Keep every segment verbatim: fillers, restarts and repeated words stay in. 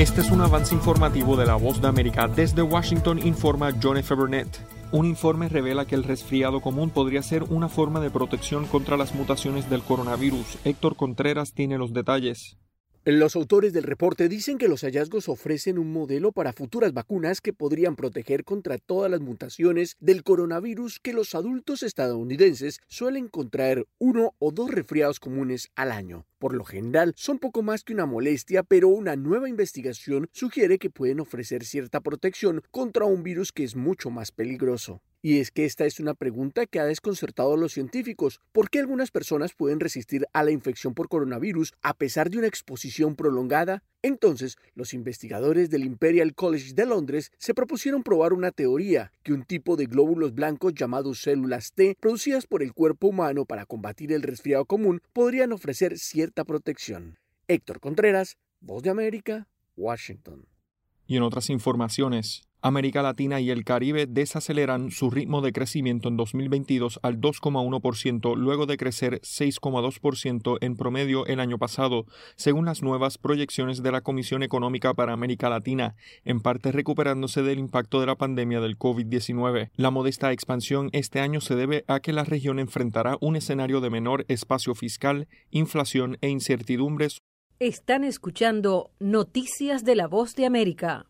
Este es un avance informativo de La Voz de América. Desde Washington informa John F. Burnett. Un informe revela que el resfriado común podría ser una forma de protección contra las mutaciones del coronavirus. Héctor Contreras tiene los detalles. Los autores del reporte dicen que los hallazgos ofrecen un modelo para futuras vacunas que podrían proteger contra todas las mutaciones del coronavirus que los adultos estadounidenses suelen contraer uno o dos resfriados comunes al año. Por lo general, son poco más que una molestia, pero una nueva investigación sugiere que pueden ofrecer cierta protección contra un virus que es mucho más peligroso. Y es que esta es una pregunta que ha desconcertado a los científicos. ¿Por qué algunas personas pueden resistir a la infección por coronavirus a pesar de una exposición prolongada? Entonces, los investigadores del Imperial College de Londres se propusieron probar una teoría, que un tipo de glóbulos blancos llamados células T, producidas por el cuerpo humano para combatir el resfriado común, podrían ofrecer cierta protección. Héctor Contreras, Voz de América, Washington. Y en otras informaciones, América Latina y el Caribe desaceleran su ritmo de crecimiento en dos mil veintidós al dos coma uno por ciento, luego de crecer seis coma dos por ciento en promedio el año pasado, según las nuevas proyecciones de la Comisión Económica para América Latina, en parte recuperándose del impacto de la pandemia del COVID diecinueve. La modesta expansión este año se debe a que la región enfrentará un escenario de menor espacio fiscal, inflación e incertidumbres. Están escuchando Noticias de la Voz de América.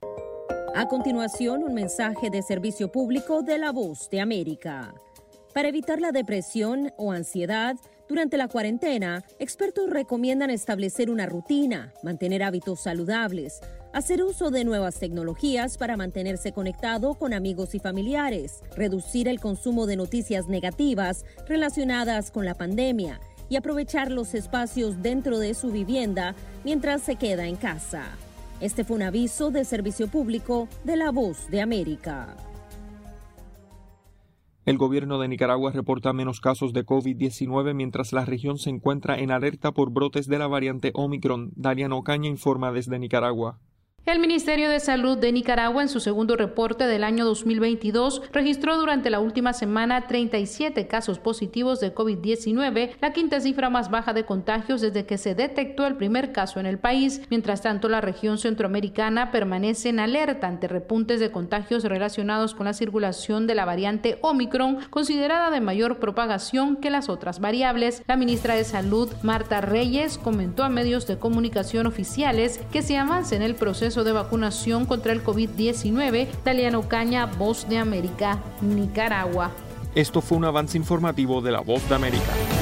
A continuación, un mensaje de servicio público de La Voz de América. Para evitar la depresión o ansiedad, durante la cuarentena, expertos recomiendan establecer una rutina, mantener hábitos saludables, hacer uso de nuevas tecnologías para mantenerse conectado con amigos y familiares, reducir el consumo de noticias negativas relacionadas con la pandemia y aprovechar los espacios dentro de su vivienda mientras se queda en casa. Este fue un aviso de servicio público de La Voz de América. El gobierno de Nicaragua reporta menos casos de COVID diecinueve mientras la región se encuentra en alerta por brotes de la variante Omicron. Dariana Ocaña informa desde Nicaragua. El Ministerio de Salud de Nicaragua, en su segundo reporte del año dos mil veintidós, registró durante la última semana treinta y siete casos positivos de COVID diecinueve, la quinta cifra más baja de contagios desde que se detectó el primer caso en el país. Mientras tanto, la región centroamericana permanece en alerta ante repuntes de contagios relacionados con la circulación de la variante Omicron, considerada de mayor propagación que las otras variables. La ministra de Salud, Marta Reyes, comentó a medios de comunicación oficiales que se avance en el proceso de vacunación contra el COVID diecinueve. Dariana Ocaña, Voz de América, Nicaragua. Esto fue un avance informativo de La Voz de América.